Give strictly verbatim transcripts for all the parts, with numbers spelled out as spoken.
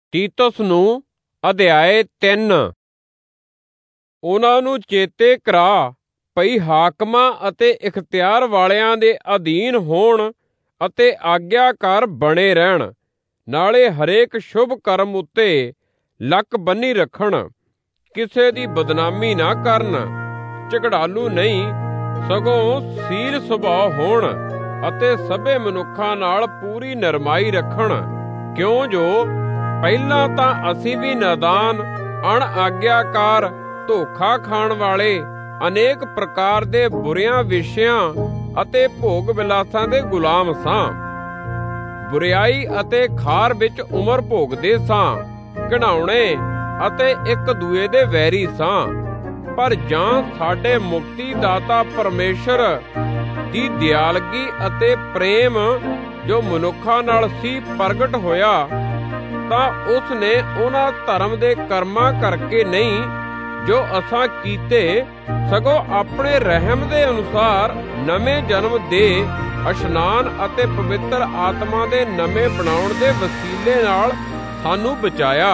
ਤੀਤੁਸ ਨੂੰ ਅਧਿਆਏ ਤਿੰਨ। ਉਹਨਾਂ ਨੂੰ ਚੇਤੇ ਕਰਾ ਭਈ ਹਾਕਮਾਂ ਅਤੇ ਇਖਤਿਆਰ ਵਾਲਿਆਂ ਦੇ ਅਧੀਨ ਹੋਣ ਅਤੇ ਆਗਿਆਕਾਰ ਬਣੇ ਰਹਿਣ, ਨਾਲੇ ਹਰੇਕ ਸ਼ੁਭ ਕਰਮ ਉੱਤੇ ਲੱਕ ਬੰਨ੍ਹੀ ਰੱਖਣ, ਕਿਸੇ ਦੀ ਬਦਨਾਮੀ ਨਾ ਕਰਨ, ਝਗੜਾਲੂ ਨਹੀਂ ਸਗੋਂ ਸੀਲ ਸੁਭਾਅ ਹੋਣ ਅਤੇ ਸਭੇ ਮਨੁੱਖਾਂ ਨਾਲ ਪੂਰੀ ਨਰਮਾਈ ਰੱਖਣ, ਕਿਉਂ ਜੋ ਪਹਿਲਾਂ ਤਾਂ ਅਸੀਂ ਵੀ ਨਾਦਾਨ, ਅਣਆਗਿਆਕਾਰ, ਧੋਖਾ ਖਾਣ ਵਾਲੇ, ਅਨੇਕ ਪ੍ਰਕਾਰ ਦੇ ਬੁਰਿਆਂ ਵਿਸ਼ਿਆਂ ਅਤੇ ਭੋਗ ਵਿਲਾਸਾਂ ਦੇ ਗੁਲਾਮ ਸਾਂ। ਬੁਰਿਆਈ ਅਤੇ ਖਾਰ ਵਿੱਚ ਉਮਰ ਭੋਗਦੇ ਸਾਂ, ਘਿਨਾਉਣੇ ਅਤੇ ਇੱਕ ਦੂਏ ਦੇ ਵੈਰੀ ਸਾਂ। ਪਰ ਜਾਂ ਸਾਡੇ ਮੁਕਤੀ ਦਾਤਾ ਪਰਮੇਸ਼ਰ ਦੀ ਦਿਆਲਗੀ ਅਤੇ ਪ੍ਰੇਮ ਜੋ ਮਨੁੱਖਾਂ ਨਾਲ ਸੀ ਪ੍ਰਗਟ ਹੋਇਆ, ਤਾਂ ਉਸ ਨੇ ਉਹਨਾਂ ਧਰਮ ਦੇ ਕਰਮਾਂ ਕਰਕੇ ਨਹੀਂ ਜੋ ਅਸਾਂ ਕੀਤੇ, ਸਗੋਂ ਆਪਣੇ ਰਹਿਮ ਦੇ ਅਨੁਸਾਰ ਨਵੇਂ ਜਨਮ ਦੇ ਇਸ਼ਨਾਨ ਅਤੇ ਪਵਿੱਤਰ ਆਤਮਾ ਦੇ ਨਵੇਂ ਬਣਾਉਣ ਦੇ ਵਸੀਲੇ ਨਾਲ ਸਾਨੂੰ ਬਚਾਇਆ,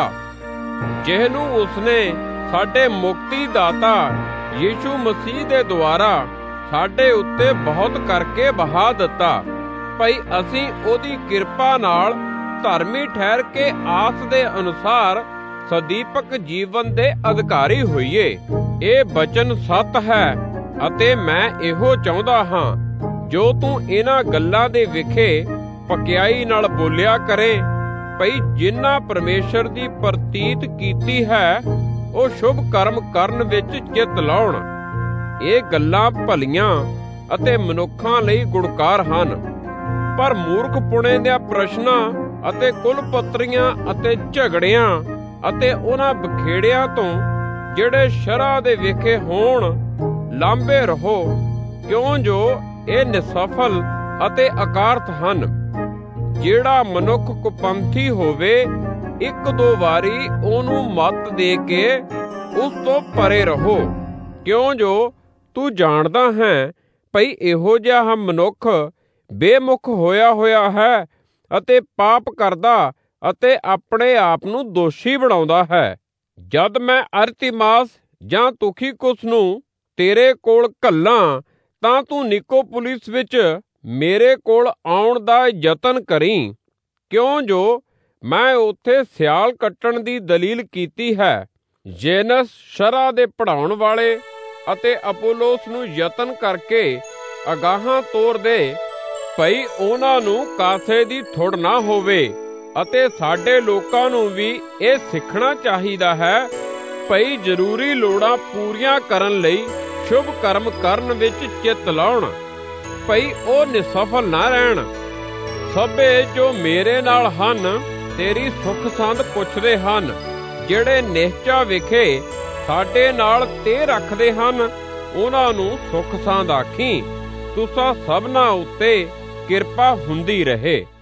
ਜਿਹਨੂੰ ਉਸਨੇ ਸਾਡੇ ਮੁਕਤੀ ਦਾਤਾ ਯੀਸ਼ੂ ਮਸੀਹ ਦੇ ਦੁਆਰਾ ਸਾਡੇ ਉੱਤੇ ਬਹੁਤ ਕਰਕੇ ਬਹਾ ਦਿੱਤਾ, ਭਈ ਅਸੀਂ ਉਹਦੀ ਕਿਰਪਾ ਨਾਲ ਧਰਮੀ ਠਹਿਰ ਕੇ ਆਸ ਦੇ ਅਨੁਸਾਰ ਸਦੀਪਕ ਜੀਵਨ ਦੇ ਅਧਿਕਾਰੀ ਹੋਈਏ। ਇਹ ਬਚਨ ਸੱਤ ਹੈ ਅਤੇ ਮੈਂ ਇਹੋ ਚਾਹੁੰਦਾ ਹਾਂ ਜੋ ਤੂੰ ਇਹਨਾਂ ਗੱਲਾਂ ਦੇ ਵਿਖੇ ਪਕਿਆਈ ਨਾਲ ਬੋਲਿਆ ਕਰੇ, ਭਈ ਜਿਨ੍ਹਾਂ ਪਰਮੇਸ਼ਰ ਦੀ ਪ੍ਰਤੀਤ ਕੀਤੀ ਹੈ ਉਹ ਸ਼ੁਭ ਕਰਮ ਕਰਨ ਵਿੱਚ ਚਿੱਤ ਲਾਉਣ। ਇਹ ਗੱਲਾਂ ਭਲੀਆਂ ਅਤੇ ਮਨੁੱਖਾਂ ਲਈ ਗੁਣਕਾਰ ਹਨ, ਪਰ ਮੂਰਖ ਪੁਣੇ ਦੀਆਂ ਪ੍ਰਸ਼ਨਾਂ ਅਤੇ ਕੁਲਪਤਰੀਆਂ ਅਤੇ ਝਗੜਿਆਂ ਅਤੇ ਉਹਨਾਂ ਬਖੇੜਿਆਂ ਤੋਂ ਜਿਹੜੇ ਸ਼ਰ੍ਹਾ ਦੇ ਵਿਖੇ ਹੋਣ ਲਾਂਭੇ ਰਹੋ, ਕਿਉਂ ਜੋ ਇਹ ਨਿਸਫਲ ਅਤੇ ਅਕਾਰਥ ਹਨ। ਜਿਹੜਾ ਮਨੁੱਖ ਕੁਪੰਥੀ ਹੋਵੇ, ਇੱਕ ਦੋ ਵਾਰੀ ਉਹਨੂੰ ਮੱਤ ਦੇ ਕੇ ਉਸ ਤੋਂ ਪਰੇ ਰਹੋ, ਕਿਉਂ ਜੋ ਤੂੰ ਜਾਣਦਾ ਹੈ ਭਈ ਇਹੋ ਜਿਹਾ ਮਨੁੱਖ ਬੇਮੁਖ ਹੋਇਆ ਹੋਇਆ ਹੈ ਅਤੇ ਪਾਪ ਕਰਦਾ ਅਤੇ ਆਪਣੇ ਆਪ ਨੂੰ ਦੋਸ਼ੀ ਬਣਾਉਂਦਾ ਹੈ। ਜਦ ਮੈਂ ਅਰਤਿਮਾਸ ਜਾਂ ਤੁਖਿਕੁਸ ਨੂੰ ਤੇਰੇ ਕੋਲ ਘੱਲਾਂ, ਤਾਂ ਤੂੰ ਨਿਕੋਪੋਲਿਸ ਵਿੱਚ ਮੇਰੇ ਕੋਲ ਆਉਣ ਦਾ ਯਤਨ ਕਰੀਂ, ਕਿਉਂ ਜੋ ਮੈਂ ਉੱਥੇ ਸਿਆਲ ਕੱਟਣ ਦੀ ਦਲੀਲ ਕੀਤੀ ਹੈ। ਜੇਨਸ ਸ਼ਰ੍ਹਾ ਦੇ ਪੜ੍ਹਾਉਣ ਵਾਲੇ ਅਤੇ ਅਪੋਲੋਸ ਨੂੰ ਯਤਨ ਕਰਕੇ ਅਗਾਹਾਂ ਤੋਰ ਦੇ, ਭਈ ਉਹਨਾਂ ਨੂੰ ਕਾਸੇ ਦੀ ਥੁੜ ਨਾ ਹੋਵੇ, ਅਤੇ ਸਾਡੇ ਲੋਕਾਂ ਨੂੰ ਵੀ ਇਹ ਸਿੱਖਣਾ ਚਾਹੀਦਾ ਹੈ ਭਈ ਜ਼ਰੂਰੀ ਲੋੜਾਂ ਪੂਰੀਆਂ ਕਰਨ ਲਈ ਸ਼ੁਭ ਕਰਮ ਕਰਨ ਵਿੱਚ ਚਿੱਤ ਲਾਉਣ, ਭਈ ਉਹ ਨਿਸਫਲ ਨਾ ਰਹਿਣ। ਸਭੇ ਜੋ ਮੇਰੇ ਨਾਲ ਹਨ ਤੇਰੀ ਸੁੱਖ ਸੰਦ ਪੁੱਛਦੇ ਹਨ, ਜਿਹੜੇ ਨਿਹਚਾ ਵਿਖੇ ਸਾਡੇ ਨਾਲ ਤੇ ਰੱਖਦੇ ਹਨ, ਉਹਨਾਂ ਨੂੰ ਸੁੱਖ ਸੰਦ ਆਖੀ। ਤੁਸਾਂ ਸਭਨਾਂ ਉੱਤੇ ਕਿਰਪਾ ਹੁੰਦੀ ਰਹੇ।